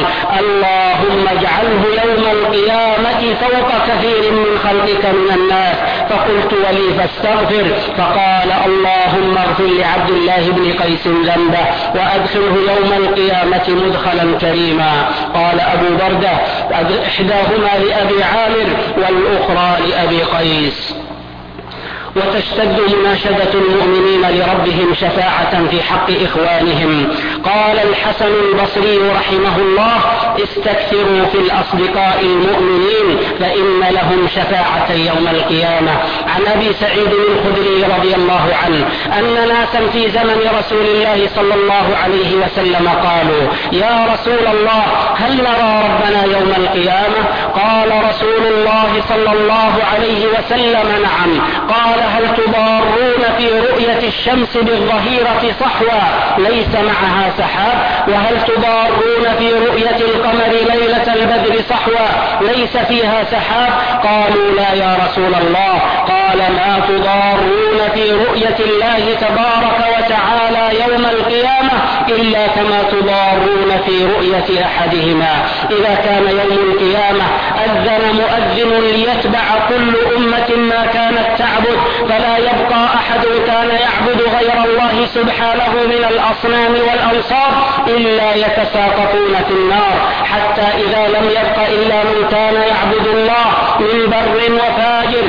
اللهم اجعله يوم القيامة فوق كثير من خلقك من الناس. فقلت: ولي فاستغفر. فقال: اللهم اغفر لعبد الله بن قيس ذنبه وأدخله يوم القيامة مدخلا كريما. قال أبو بردة: إحداهما لأبي عامر والأخرى لأبي قيس. وتشتد مناشدة المؤمنين لربهم شفاعة في حق إخوانهم، قال الحسن البصري رحمه الله: استكثروا في الأصدقاء المؤمنين فإن لهم شفاعة يوم القيامة. عن أبي سعيد الخدري رضي الله عنه أن ناسا في زمن رسول الله صلى الله عليه وسلم قالوا: يا رسول الله، هل نرى ربنا يوم القيامة؟ قال رسول الله صلى الله عليه وسلم: نعم. قال: هل تضارون في رؤية الشمس بالظهيرة صحوة ليس معها سحاب؟ وهل تضارون في رؤية القمر ليلة البدر صحوة ليس فيها سحاب؟ قالوا: لا يا رسول الله. قال: ما تضارون في رؤية الله تبارك وتعالى يوم القيامة إلا كما تضارون في رؤية أحدهما. إذا كان يوم القيامة أذن مؤذن ليتبع كل أمة ما كانت تعبد، فلا يبقى أحد كان يعبد غير الله سبحانه من الأصنام والأوصاف إلا يتساقطون في النار، حتى إذا لم يبق إلا من كان يعبد الله من بر وفاجر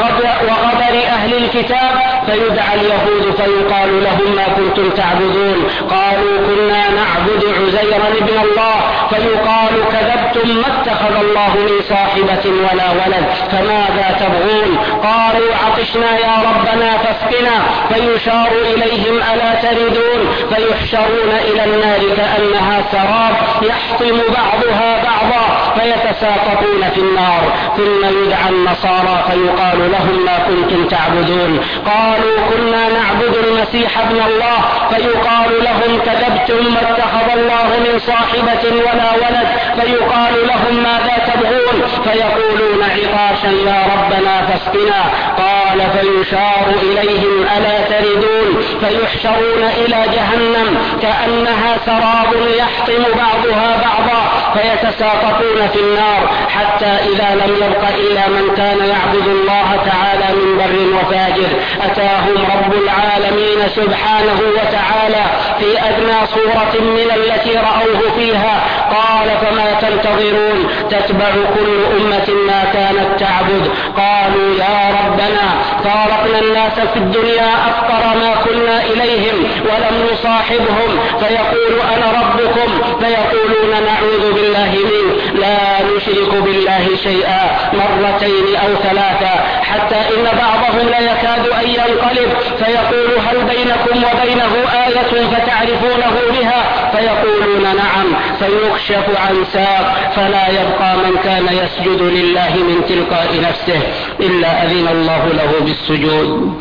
وغدر أهل الكتاب، فيدعى اليهود فيقال لهم: ما كنتم تعبدون؟ قالوا: كنا نعبد عزيرا ابن الله. فيقال: كذبتم، ما اتخذ الله من صاحبة ولا ولد، فماذا تبغون؟ قالوا: عطشنا يا ربنا فاسقنا. فيشار إليهم: ألا تردون؟ فيحشرون إلى النار كأنها سراب يحطم بعضها بعضا فيتساقطون في النار. ثم يدعى النصارى فيقال لهم: ما كنتم تعبدون؟ قالوا: كنا نعبد المسيح ابن الله. فيقال لهم: كذبتم، ما اتخذ الله من صاحبة ولا ولد. فيقال لهم: ماذا تبغون؟ فيقولون: عطاشا يا ربنا فاسقنا. قال: فيشار إليهم: ألا تردون؟ فيحشرون إلى جهنم كأنها سراب يحطم بعضها بعضا فيتساقطون في النار، حتى إذا لم يبق إلا من كان يعبد الله تعالى من بر وفاجر أتاهم رب العالمين سبحانه وتعالى في أدنى صورة من التي رأوه فيها. قال: فما تنتظرون؟ تتبع كل أمة ما كانت تعبد. قالوا: يا ربنا، فارقنا الناس في الدنيا أفقر ما كنا إليهم ولم نصاحبهم. فيقول: أنا ربكم. فيقولون: نعوذ بالله منك، لا نشرك بالله شيئا، مرتين أو ثلاثا، حتى إن بعضهم لا يكاد أن ينقلب فيقول: هل بينكم وبينه آية فتعرفونه بها؟ فيقولون: نعم. فيكشف عن ساق فلا يبقى من كان يسجد لله من تلقاء نفسه إلا أذن الله له بالسجود،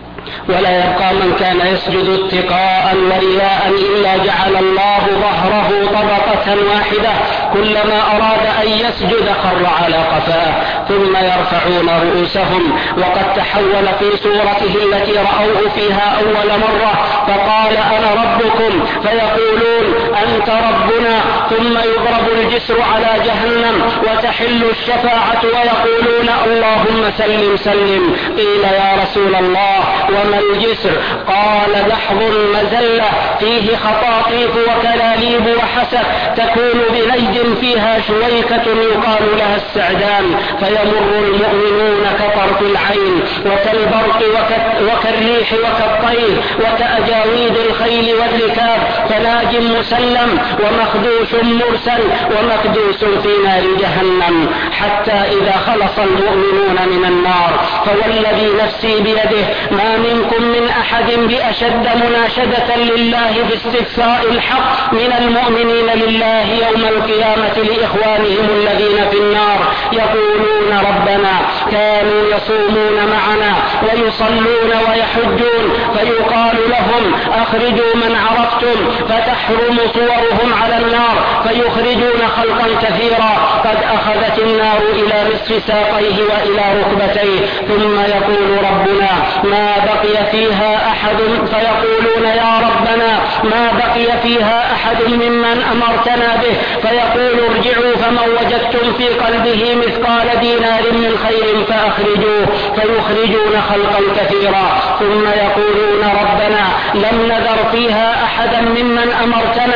ولا يبقى من كان يسجد اتقاء ورياء إلا جعل الله ظهره طبقة واحدة، كلما أراد أن يسجد خر على قفاه، ثم يرفعون رؤوسهم. وقد تحول في صورته التي رأوه فيها أول مرة فقال: أنا ربكم. فيقولون: أنت ربنا. ثم يضرب الجسر على جهنم وتحل الشفاعة ويقولون: اللهم سلم سلم. قيل: يا رسول الله، وما الجسر؟ قال: لحظ مزلة فيه خطاطيف وكلاليب وحسك تكون بنجد فيها شويكة يقال لها السعدان، فيمر المؤمنون كطرف العين وكالبرق وكالريح وكالطير وكأجاويد الخيل والركاب، فناج مسلم ومخدوش مرسل ومكدوس في نار جهنم، حتى إذا خلص المؤمنون من النار. فوالذي نفسي بيده ما منكم من أحد بأشد مناشدة لله في استفساء الحق من المؤمنين لله يوم القيامة لإخوانهم الذين في النار، يقولون: ربنا كانوا يصومون معنا ويصلون ويحجون. فيقال لهم: أخرجوا من عرفتم، فتحرم صورهم على النار، فيخرجون خلقا كثيرا قد أخذت النار إلى نصف ساقيه وإلى ركبتيه. ثم يقول ربنا: ما بقي فيها أحد. فيقولون: يا ربنا ما بقي فيها أحد ممن أمرتنا به. فيقول: ارجعوا فمن وجدتم في قلبه مثقال دينار من خير فأخرجوه. فيخرجون خلقا كثيرا. ثم يقولون: ربنا لم نذر فيها أحدا ممن أمرتنا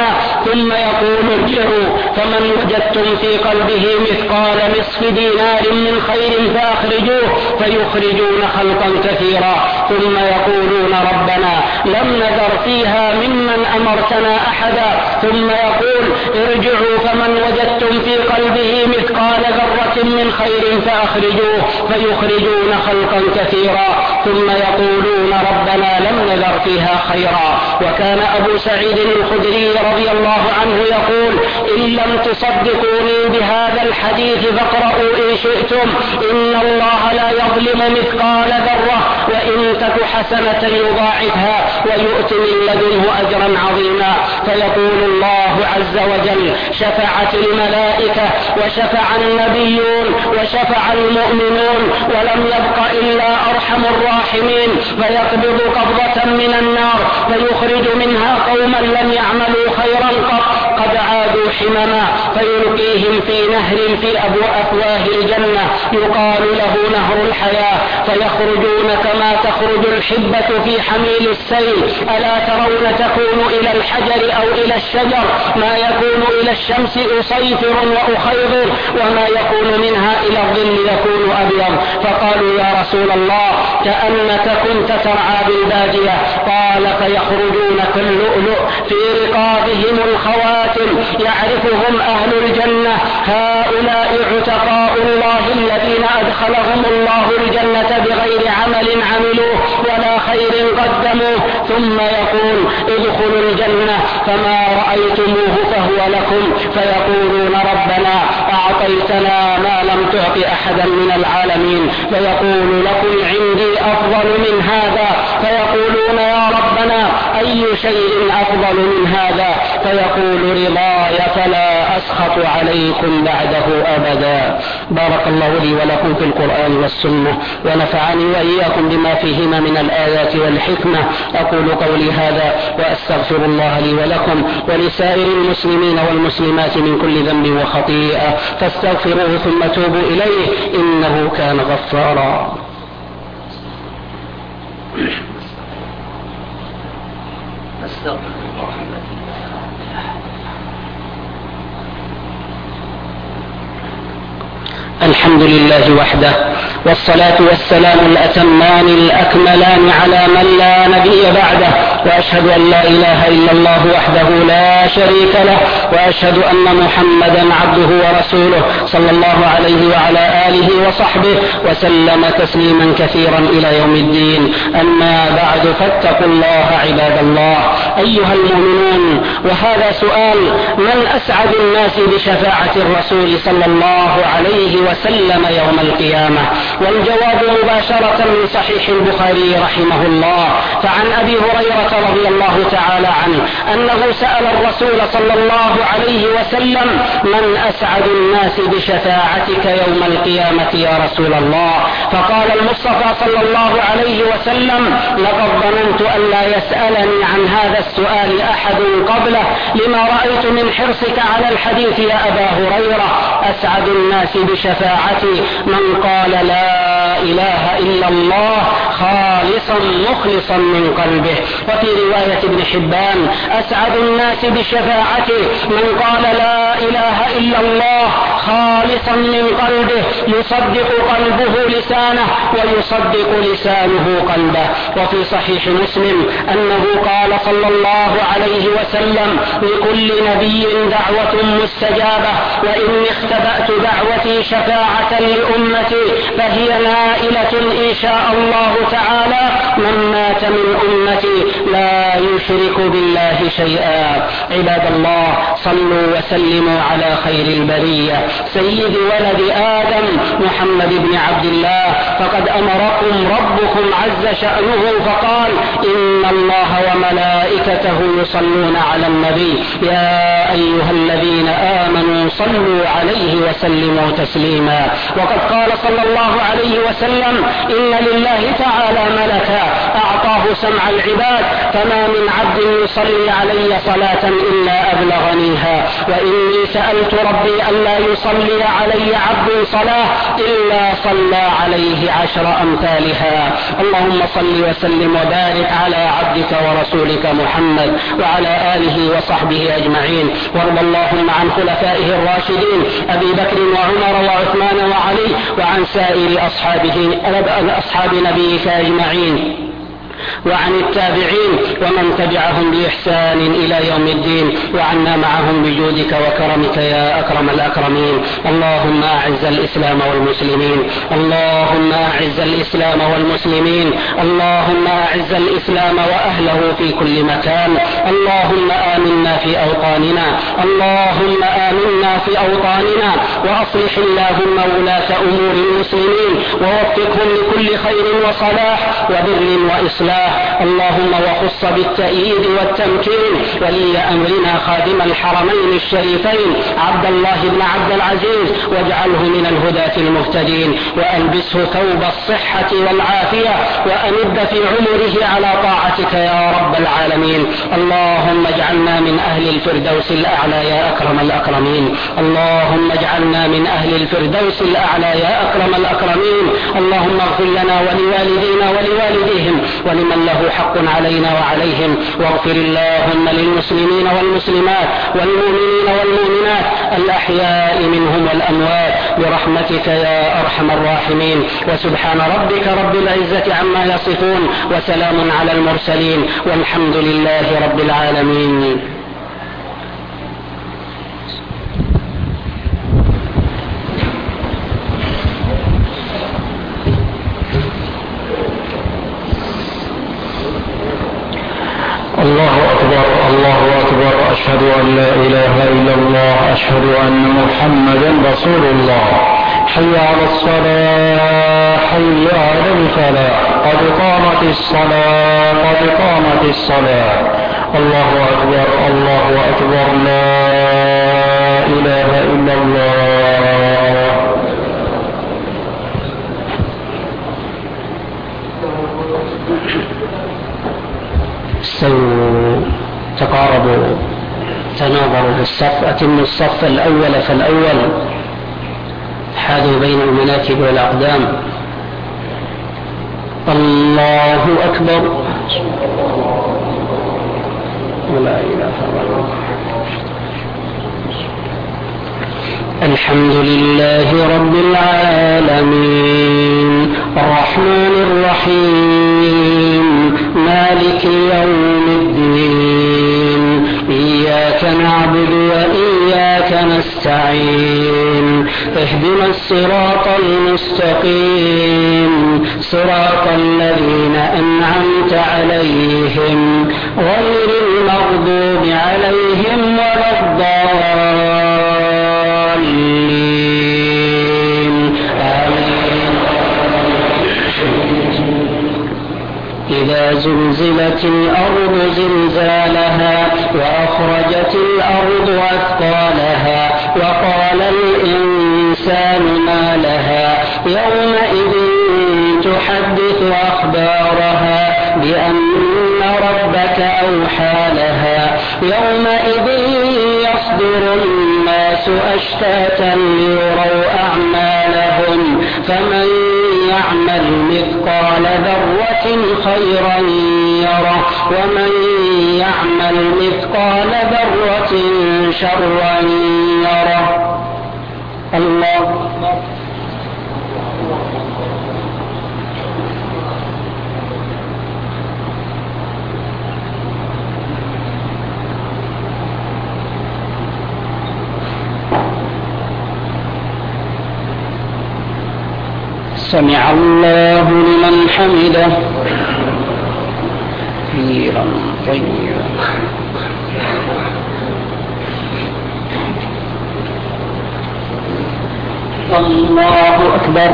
ربنا ثم يقول ارجعوا فمن وجدتم في قلبه مثقال نصف دينار من خير فأخرجوه فيخرجون خلقا كثيرا ثم يقولون ربنا لم نذر فيها ممن أمرتنا أحدا ثم يقول ارجعوا فمن وجدتم في قلبه مثقال ذرة من خير فأخرجوه فيخرجون خلقا كثيرا ثم يقولون ربنا لم نذر فيها خيرا. وكان أبو سعيد الخدري رضي الله عنه يقول إن لم تصدقوني بهذا الحديث فاقرؤوا إن شئتم إن الله لا يظلم مثقال ذرة وإن تك حسنة يضاعفها ويؤتي من لدنه أجرا عظيما. فيقول الله عز وجل شفعت الملائكة وشفع النبيون وشفع المؤمنون ولم يبق إلا أرحم الراحمين فيقبض قبضة من النار فيخرج منها قوما لم يعملوا خيرا قط قد عادوا حمما فيلقيهم في نهر في أبو أفواه الجنة يقال له نهر الحياة فيخرجون كما تخرج الحبة في حميل السيل ألا ترون تكون إلى الحجر أو إلى الشجر ما يكون إلى الشمس أصيفر وأخيضر وما يكون منها إلى الظل يكون أبيض. فقالوا يا رسول الله كأنك كنت ترعى بالبادية قال فيخرجون كاللؤلؤ في رقابهم الخواتم يعرفهم أهل الجنة هؤلاء عتقاء الله الذين أدخلهم الله الجنة بغير عمل عملوه ولا خير قدموه ثم يقول ادخلوا الجنة فما رأيتموه فهو لكم فيقولون ربنا أعطيتنا ما لم تعط أحدا من العالمين فيقول لكم عندي أفضل من هذا فيقولون يا ربنا أي شيء أفضل من هذا فيقول رضاي فلا أسخط عليكم بعده أبدا. بارك الله لي ولكم في القرآن والسنة ونفعني وإياكم بما فيهما من الآيات والحكمة. أقول قولي هذا وأستغفر الله لي ولكم ولسائر المسلمين والمسلمات من كل ذنب وخطيئة فاستغفروه ثم توبوا إليه إنه كان غفارا. استغفر الله. الحمد لله وحده والصلاة والسلام الأتمان الأكملان على من لا نبي بعده وأشهد أن لا إله إلا الله وحده لا شريك له وأشهد أن محمدا عبده ورسوله صلى الله عليه وعلى آله وصحبه وسلم تسليما كثيرا إلى يوم الدين. أما بعد فاتقوا الله عباد الله أيها المؤمنون. وهذا سؤال من أسعد الناس بشفاعة الرسول صلى الله عليه وسلم يوم القيامة؟ والجواب مباشرة من صحيح البخاري رحمه الله. فعن أبي هريرة رضي الله تعالى عنه أنه سأل الرسول صلى الله عليه وسلم من أسعد الناس بشفاعتك يوم القيامة يا رسول الله؟ فقال المصطفى صلى الله عليه وسلم لقد ظننت أن لا يسألني عن هذا السؤال أحد قبله لما رأيت من حرصك على الحديث يا أبا هريرة. أسعد الناس بشفاعتي من قال لا إله إلا الله خالصا مخلصا من قلبه. وفي رواية ابن حبان أسعد الناس بشفاعتي من قال لا إله إلا الله خالصا من قلبه يصدق قلبه لسانه ويصدق لسانه قلبه. وفي صحيح مسلم أنه قال صلى الله عليه وسلم لكل نبي دعوة مستجابة وإني اختبأت دعوتي شفاعة لأمتي فهي نائلة إن شاء الله تعالى من مات من أمتي لا يشرك بالله شيئا. عباد الله صلوا وسلموا على خير البرية سيد ولد آدم محمد بن عبد الله فقد أمركم ربكم عز شأنه فقال إن الله وملائكته يصلون على النبي يا أيها الذين آمنوا صلوا عليه وسلموا تسليما. وقد قال صلى الله عليه وسلم إن لله تعالى ملكا أعطاه سمع العباد فما من عبد يصلي علي صلاة إلا أبلغنيها وإني سألت ربي ألا يصلي علي عبد صلاة إلا صلى عليه عشر أمثالها. اللهم صل وسلم وبارك على عبدك ورسولك محمد وعلى آله وصحبه أجمعين، وارض اللهم عن خلفائه الراشدين أبي بكر وعمر وعثمان وعلي وعن سائر أصحابه أصحاب نبيك أجمعين، وعن التابعين ومن تبعهم بإحسان إلى يوم الدين، وعنا معهم بجودك وكرمك يا أكرم الأكرمين. اللهم أعز الإسلام والمسلمين، اللهم أعز الإسلام والمسلمين، اللهم أعز الإسلام وأهله في كل مكان. اللهم آمنا في أوطاننا، اللهم آمنا في أوطاننا، وأصلح اللهم ولاة أمور المسلمين ووفقهم لكل خير وصلاح وبر وإصلاح. اللهم وخص بالتأييد والتمكين ولي أمرنا خادم الحرمين الشريفين عبد الله بن عبد العزيز، واجعله من الهداة المهتدين، وألبسه ثوب الصحة والعافية، وأمد في عمره على طاعتك يا رب العالمين. اللهم اجعلنا من أهل الفردوس الأعلى يا أكرم الأكرمين، اللهم اجعلنا من أهل الفردوس الأعلى يا أكرم الأكرمين. اللهم اغفر لنا ولوالدينا ولوالديهم ولمن له حق علينا وعليهم، واغفر اللهم للمسلمين والمسلمات والمؤمنين والمؤمنات الأحياء منهم والأموات برحمتك يا أرحم الراحمين. وسبحان ربك رب العزة عما يصفون، وسلام على المرسلين، والحمد لله رب العالمين. الله أكبر الله أكبر، أشهد أن لا إله إلا الله، أشهد أن محمدا رسول الله. حي على الصلاة، حي على الفلاح، قد قامت الصلاة، قد قامت الصلاة. الله أكبر الله أكبر، لا إله إلا الله. استووا، تقاربوا، تناظروا في الصف، أتموا الصف الأول فالأول، حاذوا بين المناكب والأقدام. الله أكبر، ولا إله إلا الله. الحمد لله رب العالمين، الرحمن الرحيم، مالك يوم الدين، إياك نعبد وإياك نستعين، اهدنا الصراط المستقيم، صراط الذين أنعمت عليهم غير المغضوب عليهم ولا الضالين، آمين. إذا زلزلت الأرض زلزالها وأخرجت الأرض أثقالها وقال الإنسان ما لها يومئذ تحدث أخبارها بأن ربك أوحى لها يومئذ يصدر الناس أشتاتا ليروا أعمالهم فمن يعمل مثقال ذرة خيرا يره ومن يعمل مثقال ذرة شرا يره. الله سمع الله لمن حمده كثيرا طيبا. الله أكبر.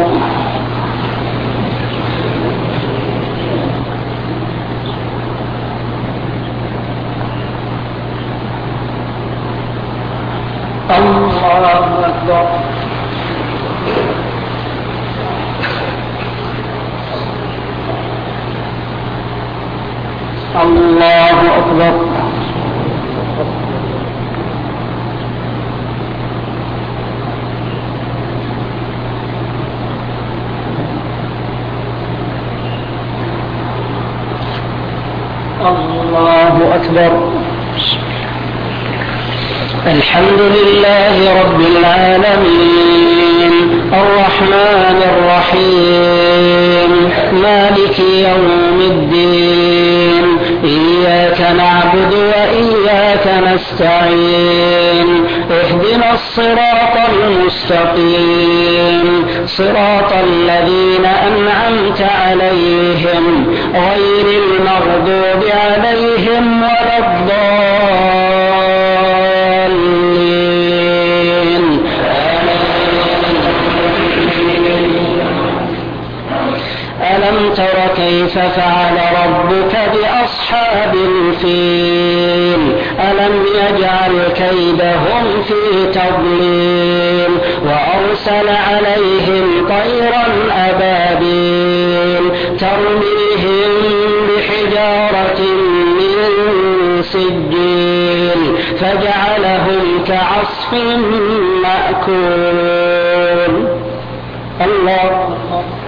الله أكبر. الله أكبر. الله أكبر. الحمد لله رب العالمين الرحمن الرحيم مالك يوم الدين إياك نعبد وإياك نستعين اهدنا الصراط المستقيم صراط الذين أنعمت عليهم غير المغضوب عليهم ولا الضالين. ألم تر كيف فعل ربك بأصحاب الفيل ألم يجعل كيدهم في تضليل وأرسل عليهم طيرا أبابيل ترميهم بحجارة من سجيل فجعلهم كعصف مأكول. الله